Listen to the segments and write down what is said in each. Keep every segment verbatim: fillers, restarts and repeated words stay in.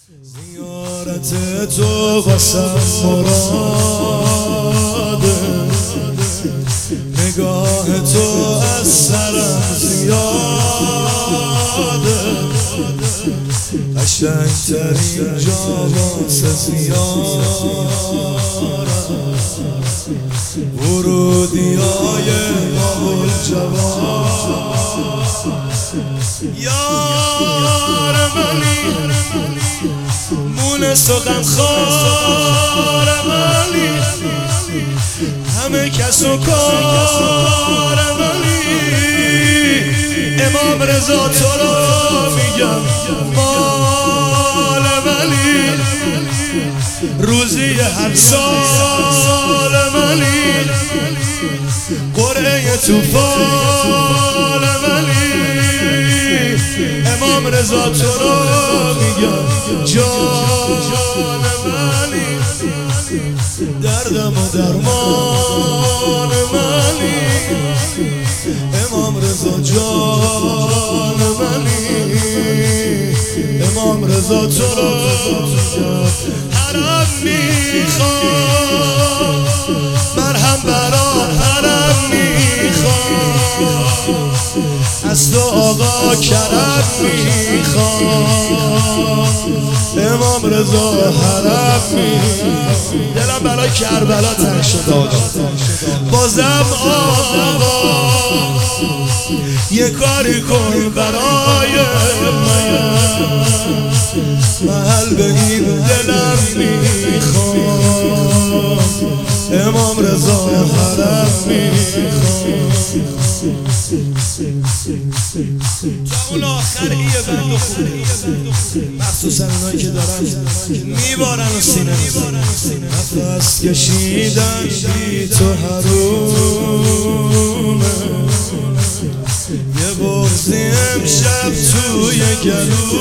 زیارت تو واسم مراده، نگاه تو از سرم زیاده، قشنگترین جا واسه زیارت، ورودی های ماهول جوان. یار منی مونس و غمخوار منی، همه کس و کار منی، امام رضا تو رو میگم مال منی، روزی هر سال منی، قرعه توفال منی، امام رضا تو رو میگم جان منی، دردم و درمان منی، امام رضا جان منی، امام رضا تو رو حرم میخوام، مرهم برا حرم میخوام، از تو آقا کرم میخوام، امام رضا حرم میخوام. دلم برای کربلا تنگ شد آقا، بازم آقا یه کاری کن برای من، محل به این دلم میخوام، امام رضا حرم میخوام. تا اون آخر ایه بند و خوبه، مخصوصا اونایی که دارن میبارن و سینه نفس کشیدن بی تو حرومه، یه بغضی امشب توی گلو،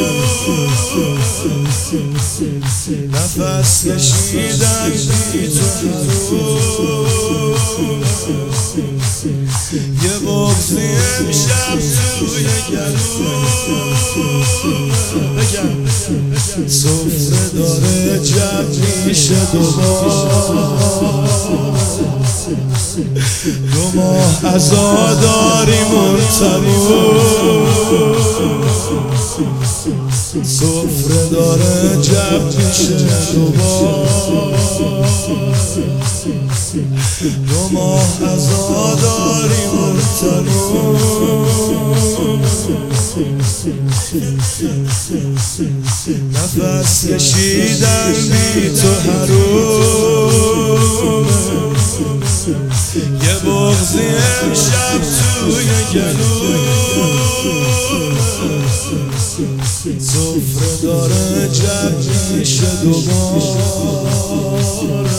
نفس کشیدن بی تو حرومه، یه بغضی امشب توی گلو، بگم سفره داره جمع میشه دوبار، دو ماه عزاداریمون تموم، سفره داره جمع میشه دوبار، دو ماه عزاداریمون تموم، نفس کشیدن بی تو حرومه، یه بغضی امشب توی گلو، سفره داره جمع میشه دوباره،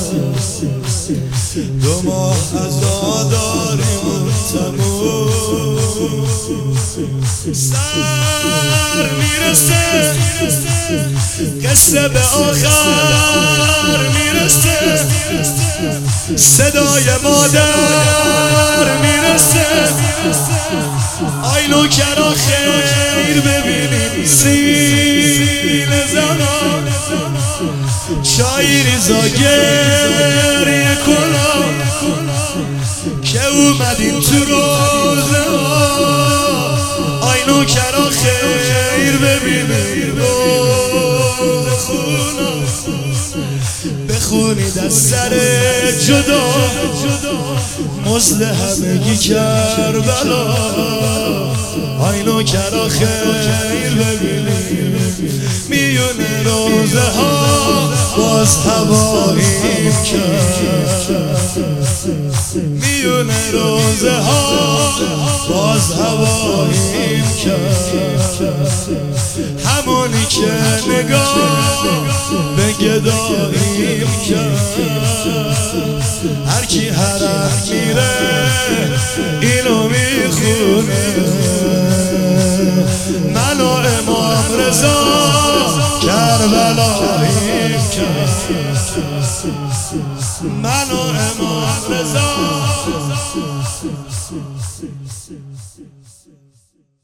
دو ماه عزاداریمون تموم، سر میرسه قصه به آخر میرسه، صدای مادر میرسه، آی نوکرا خیر ببینیم سیل زمان، چای ریزا گریه کنم که اومدیم تو روزه ها، آی نوکرا خیر ببینیم روزه خونم، بخونید از سر جدا مزد همگی کربلا، آی نوکرا خیر ببینیم میونه روزه ها باز هواییم کرد، میونه روزه ها باز هواییم کرد، همونی که نگاه به گداییم کرد، هر کی حرم میره اینو میخونه، من و امام رضا کربلاییم کرد، من و امام رضا